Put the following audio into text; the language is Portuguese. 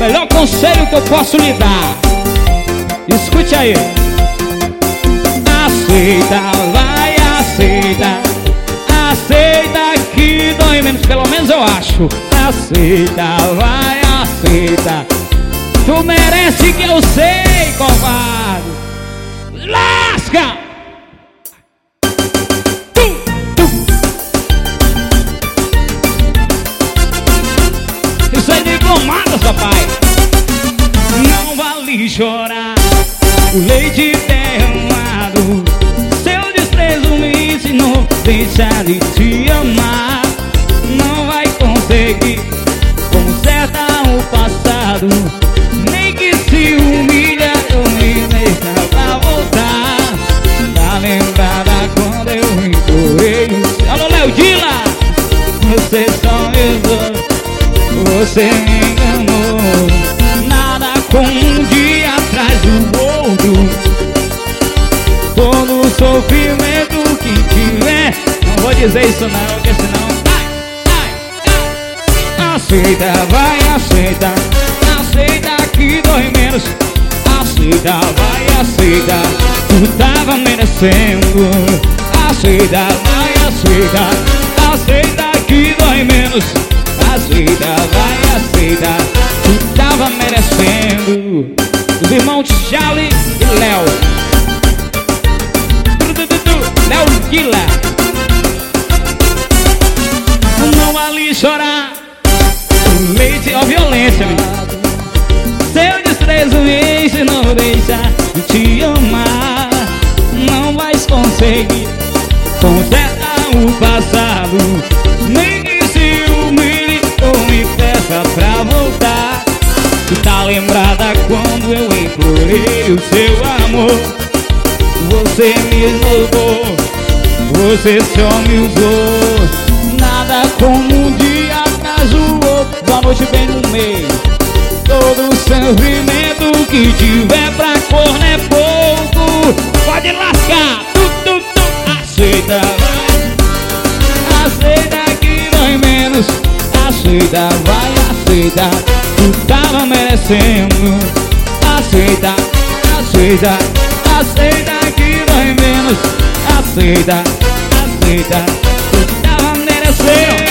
melhor conselho que eu posso lhe dar. Escute aí. Aceita, vai, aceita. Aceita que dói menos, pelo menos eu acho. Aceita, vai, aceita. Tu merece que eu sei, covarde. Lasca! Isso é diplomata, papai. Não vale chorar o leite derramado. Seu desprezo me ensinou deixar de te amar. Não vai conseguir consertar o passado, nem que se humilha eu me deixa pra voltar. Tá lembrada quando eu implorei o céu? Alô, Léo Dila! Você só me usou, você me enganou. Nada como um dia atrás do outro. Todo o sofrimento que tiver, não vou dizer isso não, porque senão aceita, vai, aceita. Aceita que dói menos. Aceita, vai, aceita. Tu tava merecendo. Aceita, vai, aceita. Aceita que dói menos. Aceita, vai, aceita. Tu tava merecendo. Os irmãos Charlie e Léo. Léo Guila. Não vale chorar o leite, ó, violência, amigo. Seu desprezo me ensinou a deixar de te amar. Não vais conseguir consertar o passado, nem que se humilhe ou me peça pra voltar. Tu tá lembrada quando eu implorei o seu amor? Você me esnobou, você só me usou. Nada como um dia atrás o outro. Boa noite bem no meio. Todo o sofrimento que tiver pra corno é pouco. Pode lascar, aceita, vai. Aceita que dói menos. Aceita, vai, aceita. Tu tava merecendo. Aceita, aceita. Aceita que dói menos. Aceita, aceita. Tu tava merecendo.